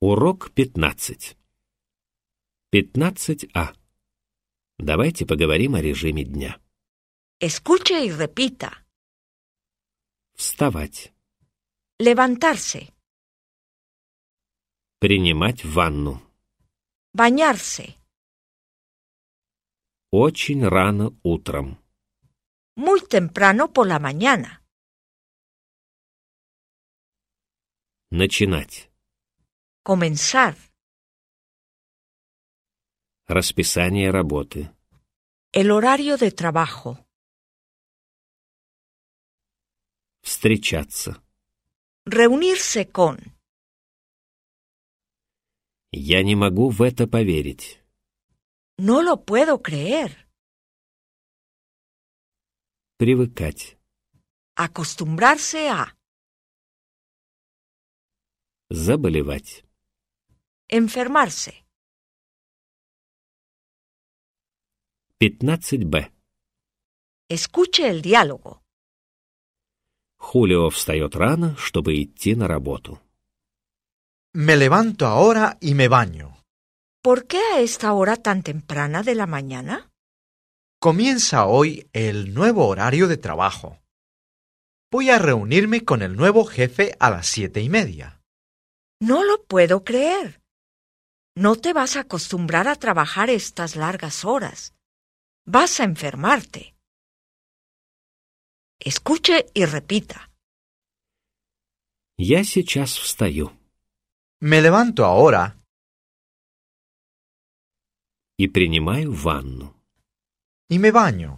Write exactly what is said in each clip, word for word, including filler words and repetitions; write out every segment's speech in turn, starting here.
Урок пятнадцать. пятнадцать А. Давайте поговорим о режиме дня. Escuche y repita. Вставать. Levantarse. Принимать ванну. Bañarse. Очень рано утром. Muy temprano por la mañana. Начинать. Comenzar. Расписание работы. El horario de trabajo. Встречаться. Reunirse con. Я не могу в это поверить. No lo puedo creer. Привыкать. Acostumbrarse a. Заболевать. Enfermarse. пятнадцать Б. Escuche el diálogo. Хулио встает рано, чтобы идти на работу. Me levanto ahora y me baño. ¿Por qué a esta hora tan temprana de la mañana? Comienza hoy el nuevo horario de trabajo. Voy a reunirme con el nuevo jefe a las siete y media. No lo puedo creer. No te vas a acostumbrar a trabajar estas largas horas. Vas a enfermarte. Escuche y repita. Я сейчас встаю. Me levanto ahora И принимаю ванну. y me baño.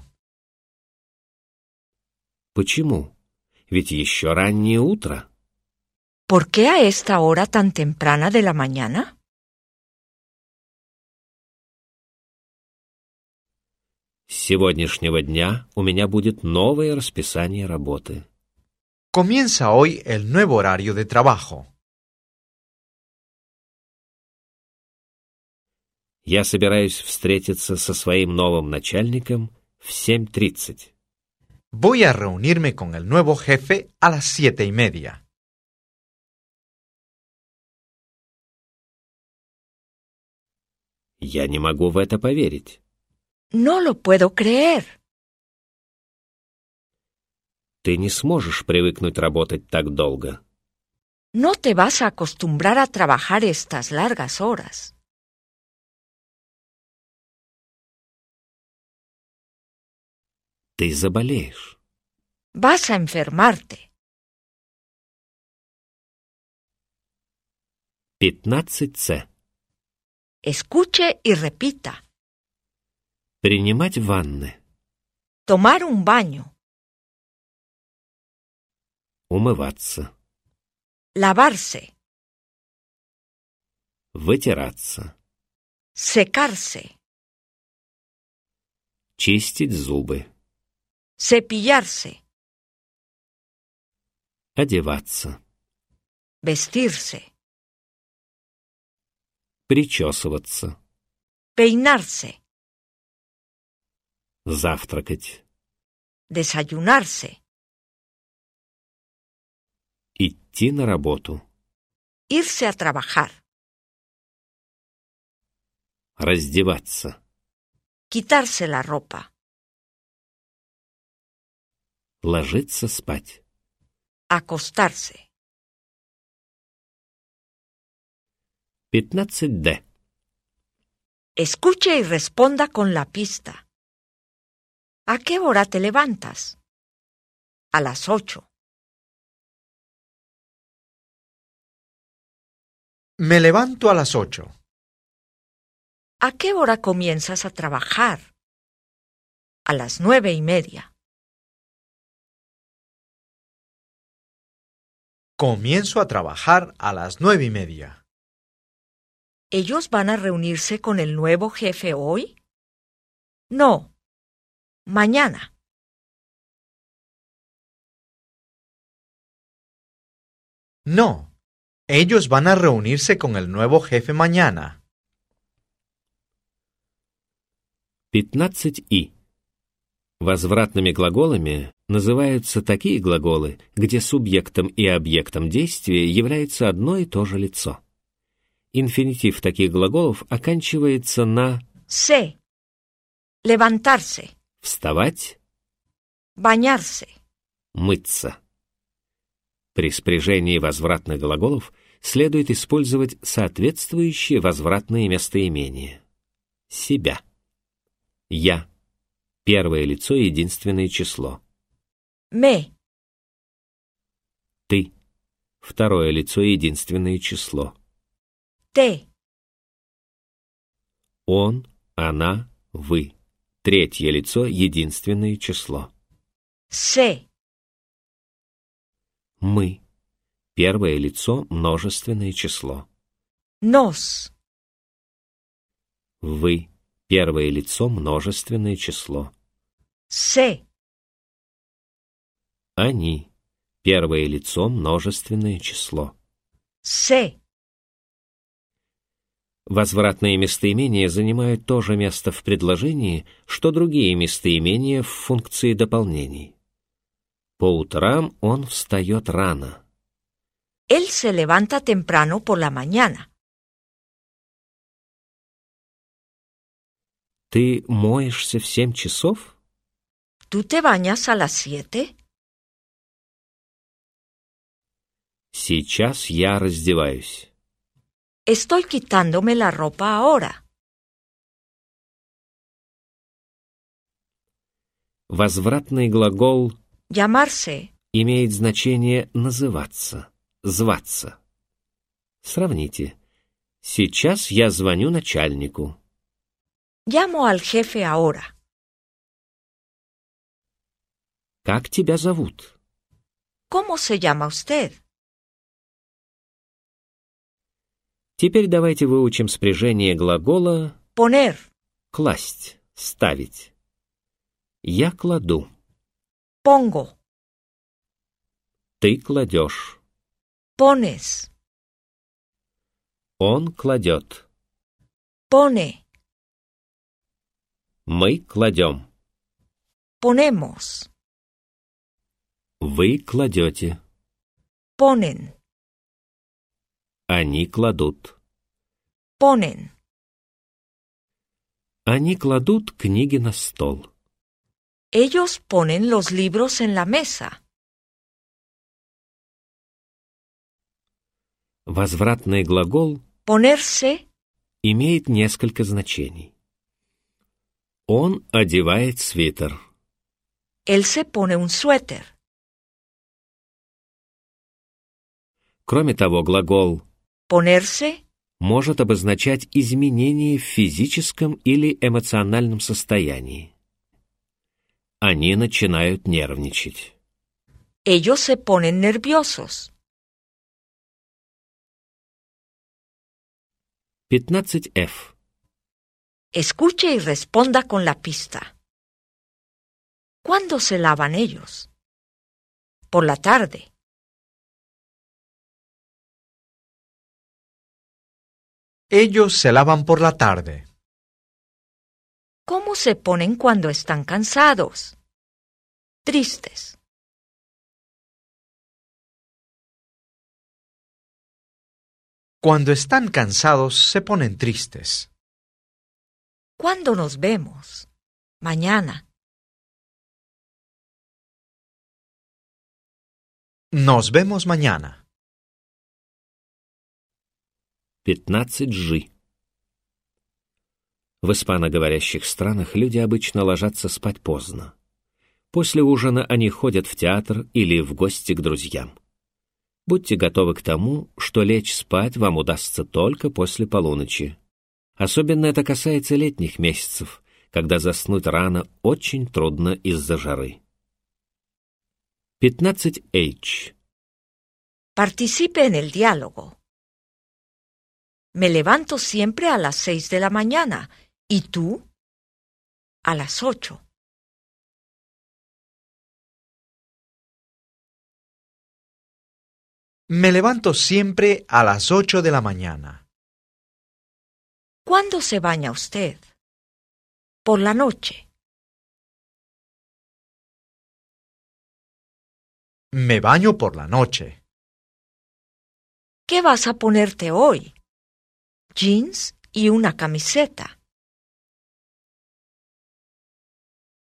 Почему? Ведь еще раннее утро. ¿Por qué a esta hora tan temprana de la mañana? С сегодняшнего дня у меня будет новое расписание работы. Comienza hoy el nuevo horario de trabajo. Я собираюсь встретиться со своим новым начальником в семь тридцать. Voy a reunirme con el nuevo jefe a las siete y media. Я не могу в это поверить. No lo puedo creer. Ты не сможешь привыкнуть работать так долго. No te vas a acostumbrar a trabajar estas largas horas. Ты заболеешь. Vas a enfermarte. пятнадцать С. Escuche y repita. Принимать ванны. Tomar un baño. Умываться. Lavarse. Вытираться. Secarse. Чистить зубы. Cepillarse. Одеваться. Vestirse. Причесываться. Peinarse. Завтракать. Desayunarse. Идти на работу. Irse a trabajar. Раздеваться. Quitarse la ropa. Ложиться спать. Acostarse. пятнадцать Д. Escuche y responda con la pista. ¿A qué hora te levantas? A las ocho. Me levanto a las ocho. ¿A qué hora comienzas a trabajar? A las nueve y media. Comienzo a trabajar a las nueve y media. ¿Ellos van a reunirse con el nuevo jefe hoy? No. Mañana. No, ellos van a reunirse con el nuevo jefe mañana. пятнадцать И. Возвратными глаголами называются такие глаголы, где субъектом и объектом действия является одно и то же лицо. Инфинитив таких глаголов оканчивается на se, levantarse, «вставать», bañarse, «мыться». При спряжении возвратных глаголов следует использовать соответствующие возвратные местоимения. Себя. Я. Первое лицо, единственное число. me, Ты. Второе лицо, единственное число. te, Он, она, вы. Третье лицо, единственное число. se, Мы. Первое лицо, множественное число. nos, Вы. Первое лицо, множественное число. se, Они. Первое лицо, множественное число. se. Возвратные местоимения занимают то же место в предложении, что другие местоимения в функции дополнений. По утрам он встает рано. Él se levanta temprano por la mañana. Ты моешься в семь часов? ¿Tú te bañas a las siete? Сейчас я раздеваюсь. Estoy quitándome la ropa ahora. Возвратный глагол Llamarse, имеет значение «называться», «зваться». Сравните. Сейчас я звоню начальнику. llamo al jefe ahora. Как тебя зовут? ¿Cómo se llama usted? Теперь давайте выучим спряжение глагола Poner, «класть», «ставить». Я кладу. pongo, Ты кладешь. pones, Он кладет. pone, Мы кладем. ponemos, Вы кладете. ponen, Они кладут. ponen. Они кладут книги на стол. Ellos ponen los libros en la mesa. Возвратный глагол Ponerse, имеет несколько значений. Он одевает свитер. él se pone un suéter. Кроме того, глагол Ponerse может обозначать изменение в физическом или эмоциональном состоянии. Они начинают нервничать. ellos se ponen nerviosos. пятнадцать эф. Escuche y responda con la pista. ¿Cuándo se lavan ellos? Por la tarde. Ellos se lavan por la tarde. ¿Cómo se ponen cuando están cansados? Tristes. Cuando están cansados se ponen tristes. ¿Cuándo nos vemos? Mañana. Nos vemos mañana. пятнадцать жи. В испаноговорящих странах люди обычно ложатся спать поздно. После ужина они ходят в театр или в гости к друзьям. Будьте готовы к тому, что лечь спать вам удастся только после полуночи. Особенно это касается летних месяцев, когда заснуть рано очень трудно из-за жары. пятнадцать эйч. Participe en el diálogo. Me levanto siempre a las seis de la mañana. ¿Y tú? A las ocho. Me levanto siempre a las ocho de la mañana. ¿Cuándo se baña usted? Por la noche. Me baño por la noche. ¿Qué vas a ponerte hoy? jeans y una camiseta.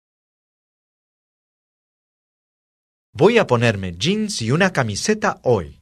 Voy a ponerme jeans y una camiseta hoy.